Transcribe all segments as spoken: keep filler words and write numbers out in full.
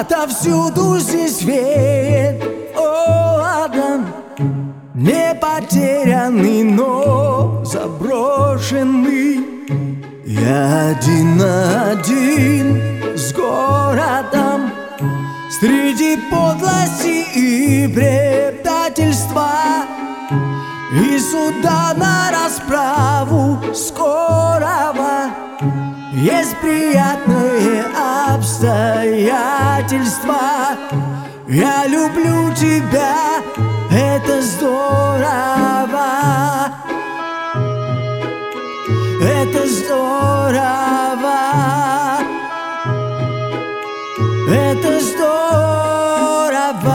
Отовсюду здесь веет холодом, не потерянный, но заброшенный. Я один на один с городом, среди подлости и предательства, и суда на расправу скорого. Есть приятные обстоятельства. Я люблю тебя, это здорово. Это здорово. Это здорово.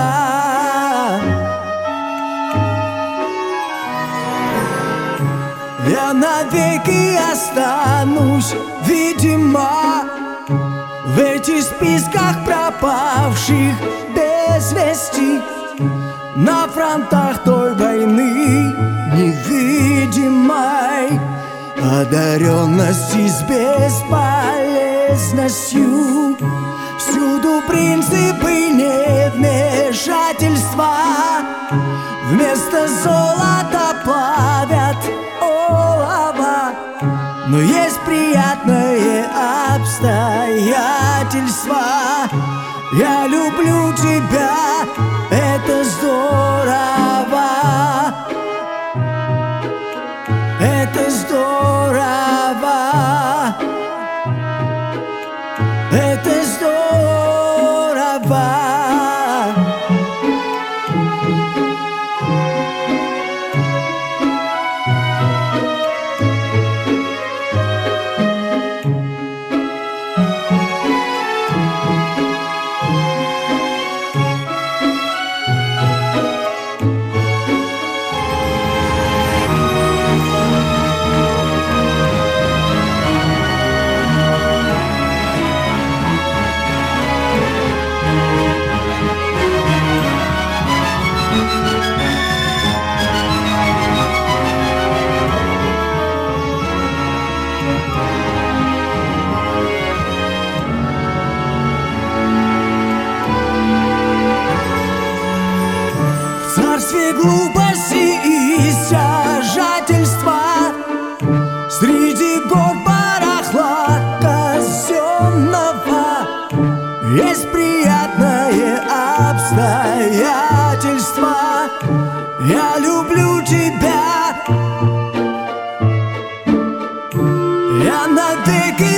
Я навеки останусь, видимо, в этих списках пропавших без вести, на фронтах той войны невидимой, одаренности с бесполезностью. Всюду принципы невмешательства, вместо золота плавят олово. Но есть приятные обстоятельства. Я люблю тебя, это здорово. Это здорово. Это здорово. В царстве глупости и стяжательства, среди гор барахла казенного, есть приятное обстоятельство. Я люблю тебя. Я навеки